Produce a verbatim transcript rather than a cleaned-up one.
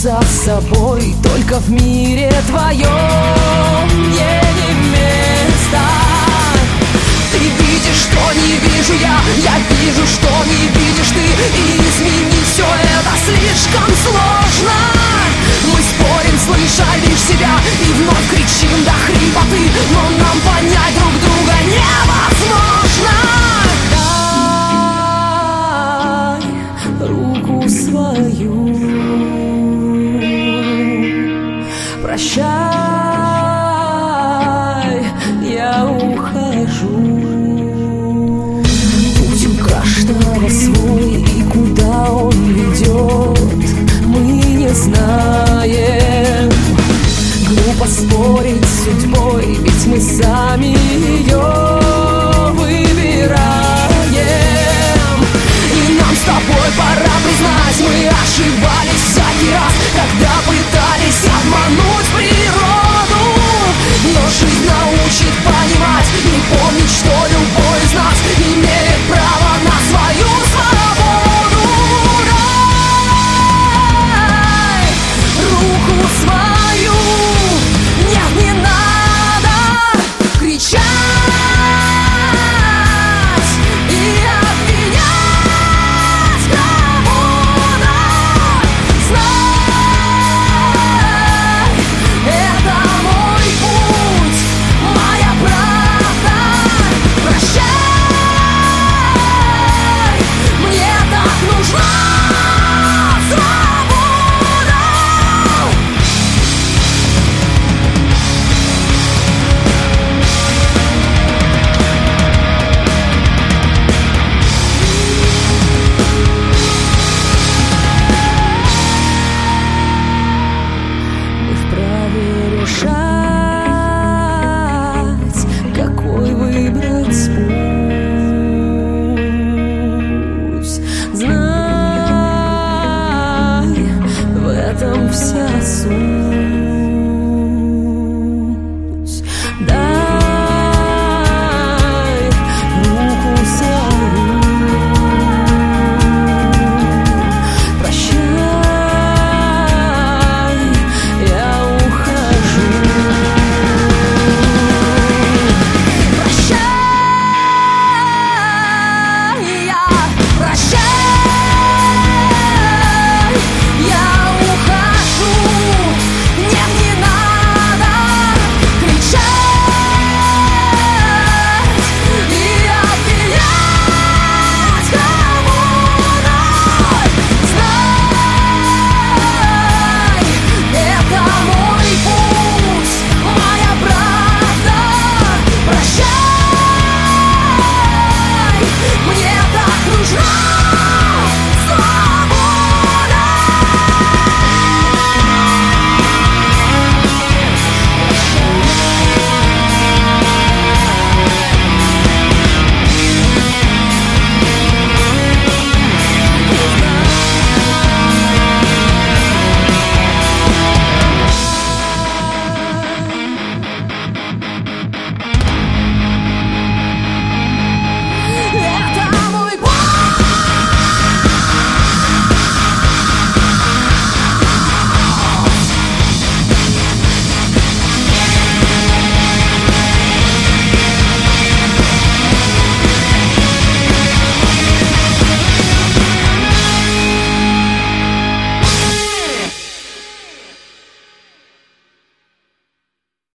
остаться с собой. Только в мире твоем мне не место. Ты видишь, что не вижу я, я вижу, что не видишь ты. И изменить все это слишком сложно. Мы спорим, слыша лишь себя, и вновь кричим до хрипоты, но нам понять друг друга невозможно. Дай руку свою, прощай, я ухожу. Путь у каждого свой, и куда он ведет, мы не знаем.